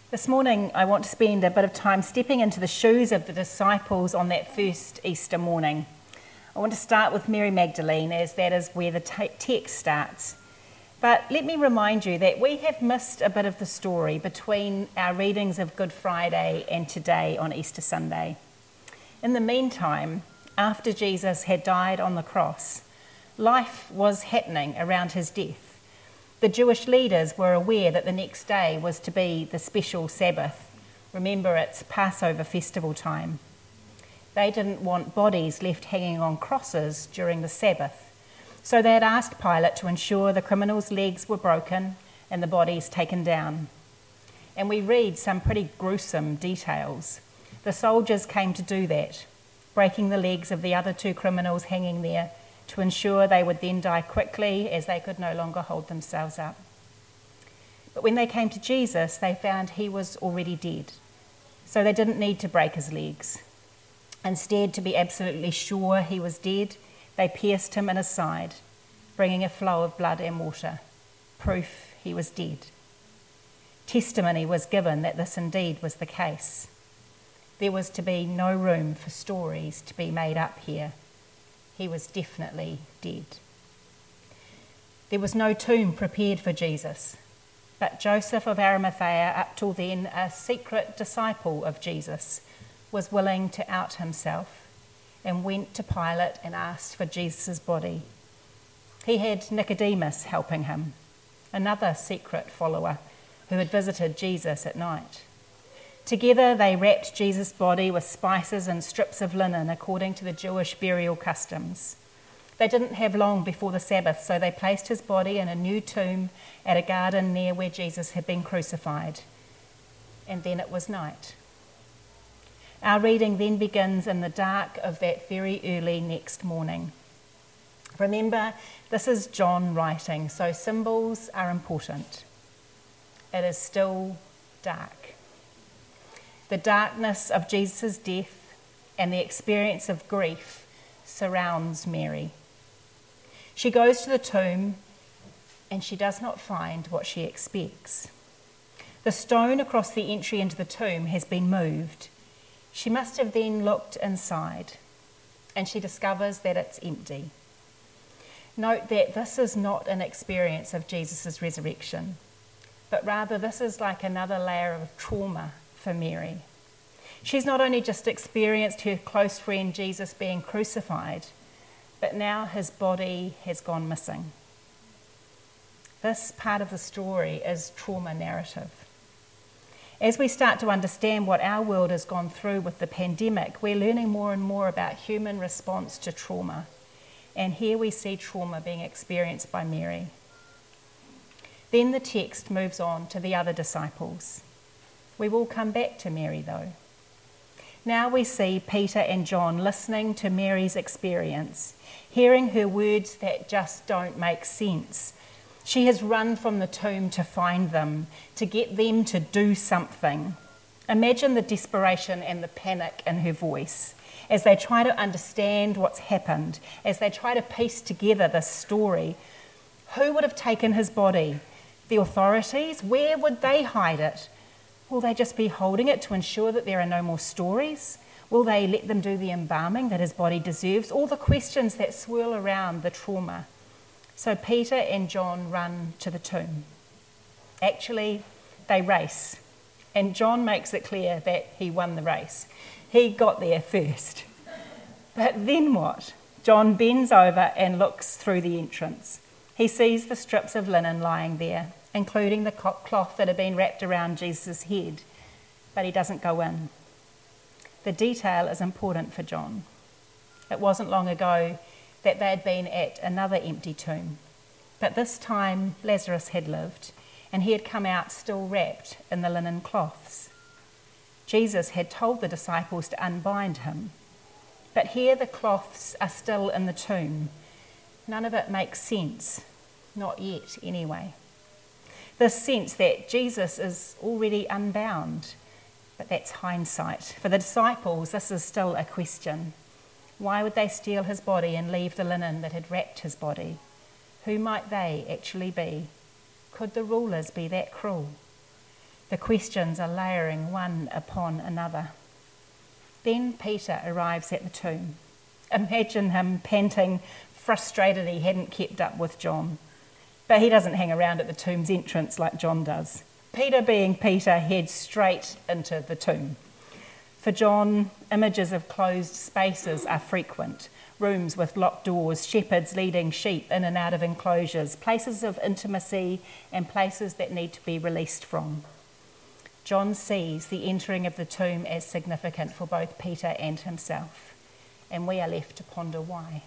This morning, I want to spend a bit of time stepping into the shoes of the disciples on that first Easter morning. I want to start with Mary Magdalene, as that is where the text starts. But let me remind you that we have missed a bit of the story between our readings of Good Friday and today on Easter Sunday. In the meantime, after Jesus had died on the cross, life was happening around his death. The Jewish leaders were aware that the next day was to be the special Sabbath. Remember, it's Passover festival time. They didn't want bodies left hanging on crosses during the Sabbath, so they had asked Pilate to ensure the criminals' legs were broken and the bodies taken down. And we read some pretty gruesome details. The soldiers came to do that, breaking the legs of the other two criminals hanging there, to ensure they would then die quickly as they could no longer hold themselves up. But when they came to Jesus, they found he was already dead, so they didn't need to break his legs. Instead, to be absolutely sure he was dead, they pierced him in his side, bringing a flow of blood and water, proof he was dead. Testimony was given that this indeed was the case. There was to be no room for stories to be made up here. He was definitely dead. There was no tomb prepared for Jesus, but Joseph of Arimathea, up till then a secret disciple of Jesus, was willing to out himself and went to Pilate and asked for Jesus' body. He had Nicodemus helping him, another secret follower who had visited Jesus at night. Together they wrapped Jesus' body with spices and strips of linen according to the Jewish burial customs. They didn't have long before the Sabbath, so they placed his body in a new tomb at a garden near where Jesus had been crucified. And then it was night. Our reading then begins in the dark of that very early next morning. Remember, this is John writing, so symbols are important. It is still dark. The darkness of Jesus' death and the experience of grief surrounds Mary. She goes to the tomb and she does not find what she expects. The stone across the entry into the tomb has been moved. She must have then looked inside and she discovers that it's empty. Note that this is not an experience of Jesus' resurrection, but rather this is like another layer of trauma for Mary. She's not only just experienced her close friend Jesus being crucified, but now his body has gone missing. This part of the story is trauma narrative. As we start to understand what our world has gone through with the pandemic, we're learning more and more about human response to trauma. And here we see trauma being experienced by Mary. Then the text moves on to the other disciples. We will come back to Mary, though. Now we see Peter and John listening to Mary's experience, hearing her words that just don't make sense. She has run from the tomb to find them, to get them to do something. Imagine the desperation and the panic in her voice as they try to understand what's happened, as they try to piece together this story. Who would have taken his body? The authorities? Where would they hide it? Will they just be holding it to ensure that there are no more stories? Will they let them do the embalming that his body deserves? All the questions that swirl around the trauma. So Peter and John run to the tomb. Actually, they race. And John makes it clear that he won the race. He got there first. But then what? John bends over and looks through the entrance. He sees the strips of linen lying there, including the cloth that had been wrapped around Jesus' head, but he doesn't go in. The detail is important for John. It wasn't long ago that they had been at another empty tomb, but this time Lazarus had lived, and he had come out still wrapped in the linen cloths. Jesus had told the disciples to unbind him, but here the cloths are still in the tomb. None of it makes sense, not yet anyway. This sense that Jesus is already unbound, but that's hindsight. For the disciples, this is still a question. Why would they steal his body and leave the linen that had wrapped his body? Who might they actually be? Could the rulers be that cruel? The questions are layering one upon another. Then Peter arrives at the tomb. Imagine him panting, frustrated he hadn't kept up with John. But he doesn't hang around at the tomb's entrance like John does. Peter, being Peter, heads straight into the tomb. For John, images of closed spaces are frequent. Rooms with locked doors, shepherds leading sheep in and out of enclosures, places of intimacy and places that need to be released from. John sees the entering of the tomb as significant for both Peter and himself, and we are left to ponder why.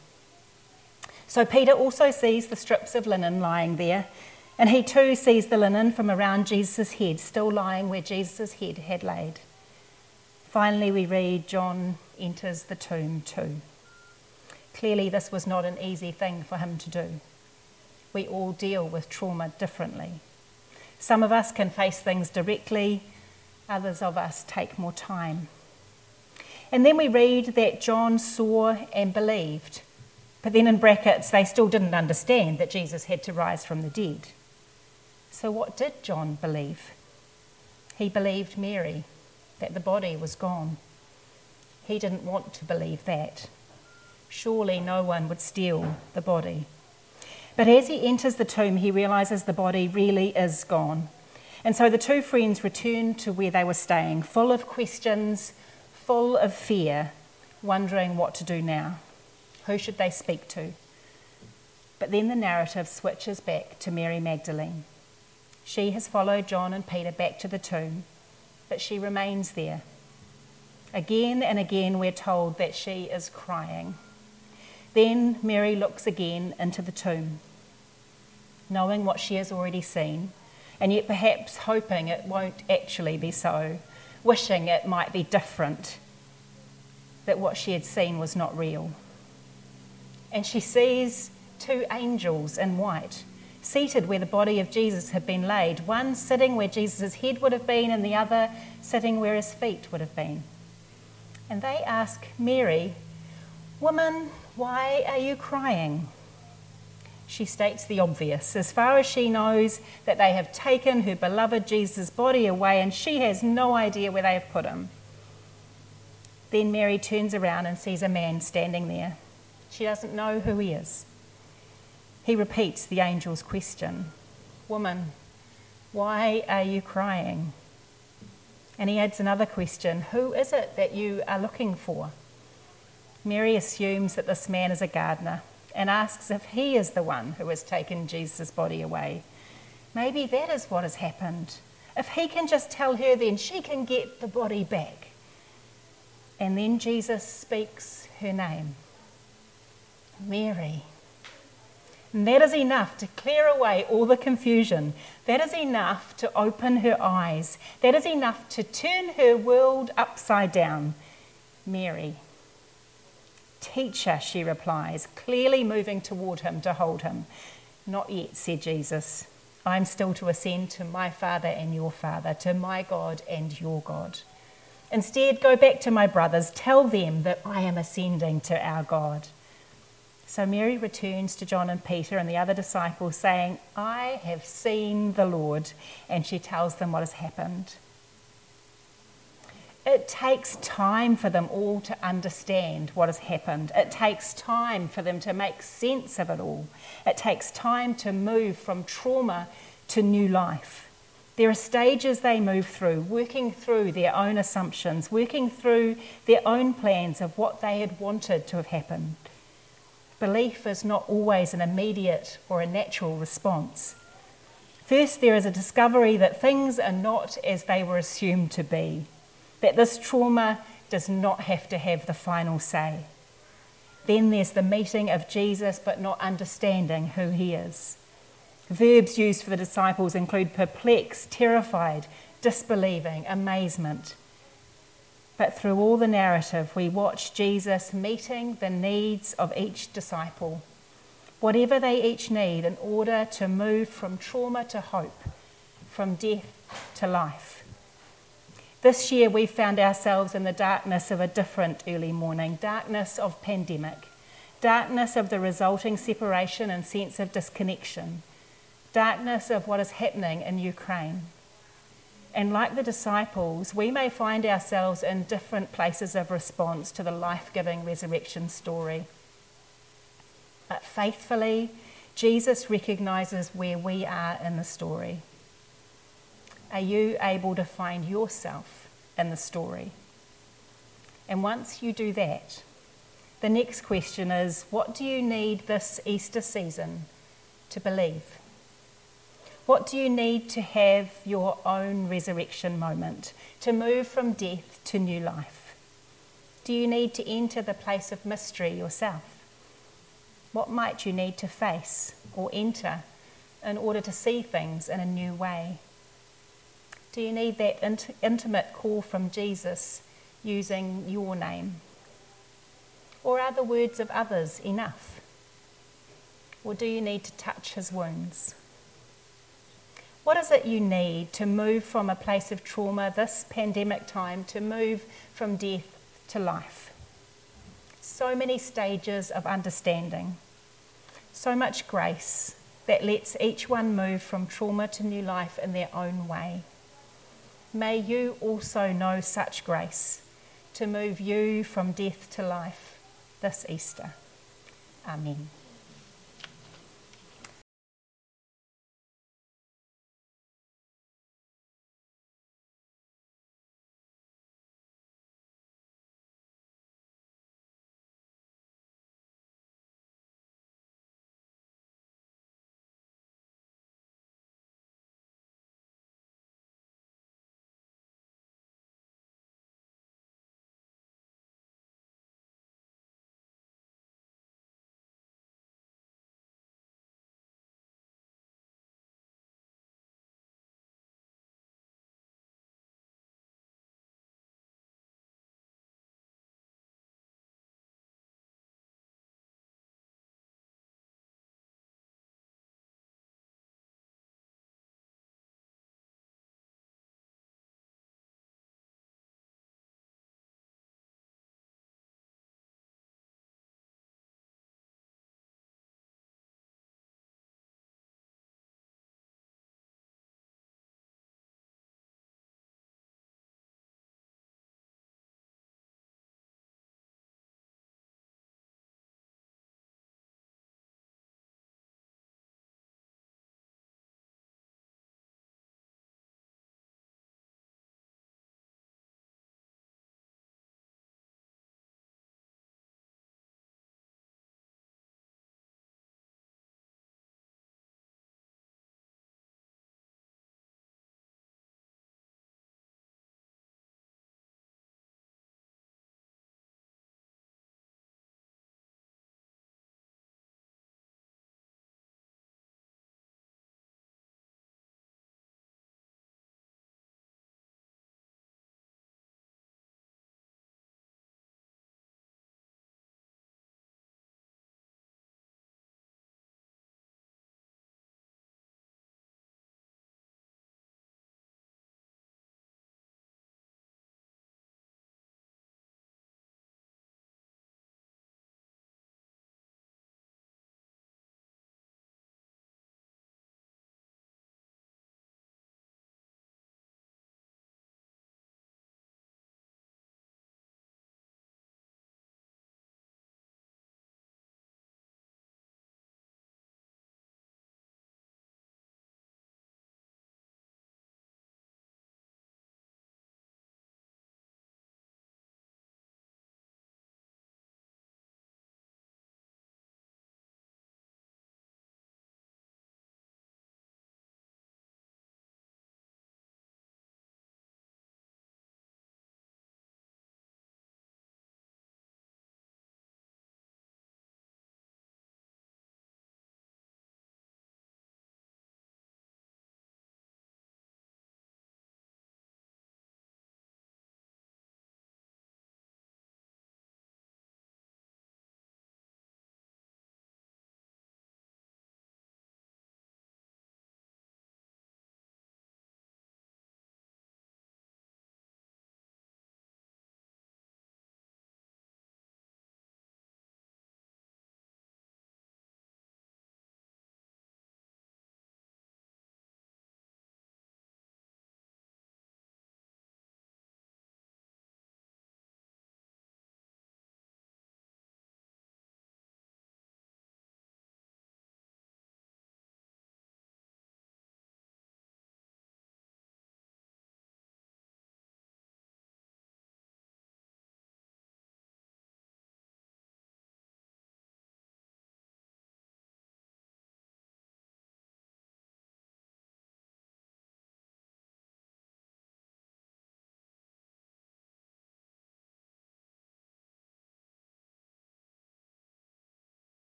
So Peter also sees the strips of linen lying there, and he too sees the linen from around Jesus' head still lying where Jesus' head had laid. Finally, we read John enters the tomb too. Clearly, this was not an easy thing for him to do. We all deal with trauma differently. Some of us can face things directly, others of us take more time. And then we read that John saw and believed, but then in brackets, they still didn't understand that Jesus had to rise from the dead. So what did John believe? He believed Mary, that the body was gone. He didn't want to believe that. Surely no one would steal the body. But as he enters the tomb, he realises the body really is gone. And so the two friends return to where they were staying, full of questions, full of fear, wondering what to do now. Who should they speak to? But then the narrative switches back to Mary Magdalene. She has followed John and Peter back to the tomb, but she remains there. Again and again we're told that she is crying. Then Mary looks again into the tomb, knowing what she has already seen, and yet perhaps hoping it won't actually be so, wishing it might be different, that what she had seen was not real. And she sees two angels in white, seated where the body of Jesus had been laid, one sitting where Jesus' head would have been and the other sitting where his feet would have been. And they ask Mary, "Woman, why are you crying?" She states the obvious. As far as she knows, that they have taken her beloved Jesus' body away and she has no idea where they have put him. Then Mary turns around and sees a man standing there. She doesn't know who he is. He repeats the angel's question, "Woman, why are you crying?" And he adds another question, "Who is it that you are looking for?" Mary assumes that this man is a gardener and asks if he is the one who has taken Jesus' body away. Maybe that is what has happened. If he can just tell her, then she can get the body back. And then Jesus speaks her name, Mary. And that is enough to clear away all the confusion. That is enough to open her eyes. That is enough to turn her world upside down. Mary. "Teacher," she replies, clearly moving toward him to hold him. "Not yet," said Jesus. "I'm still to ascend to my Father and your Father, to my God and your God. Instead, go back to my brothers. Tell them that I am ascending to our God." So Mary returns to John and Peter and the other disciples saying, "I have seen the Lord," and she tells them what has happened. It takes time for them all to understand what has happened. It takes time for them to make sense of it all. It takes time to move from trauma to new life. There are stages they move through, working through their own assumptions, working through their own plans of what they had wanted to have happened. Belief is not always an immediate or a natural response. First, there is a discovery that things are not as they were assumed to be, that this trauma does not have to have the final say. Then there's the meeting of Jesus, but not understanding who he is. Verbs used for the disciples include perplexed, terrified, disbelieving, amazement. But through all the narrative, we watch Jesus meeting the needs of each disciple, whatever they each need in order to move from trauma to hope, from death to life. This year we found ourselves in the darkness of a different early morning, darkness of pandemic, darkness of the resulting separation and sense of disconnection, darkness of what is happening in Ukraine. And like the disciples, we may find ourselves in different places of response to the life-giving resurrection story. But faithfully, Jesus recognises where we are in the story. Are you able to find yourself in the story? And once you do that, the next question is, what do you need this Easter season to believe? What do you need to have your own resurrection moment, to move from death to new life? Do you need to enter the place of mystery yourself? What might you need to face or enter in order to see things in a new way? Do you need that intimate call from Jesus using your name? Or are the words of others enough? Or do you need to touch his wounds? What is it you need to move from a place of trauma this pandemic time, to move from death to life? So many stages of understanding, so much grace that lets each one move from trauma to new life in their own way. May you also know such grace to move you from death to life this Easter. Amen.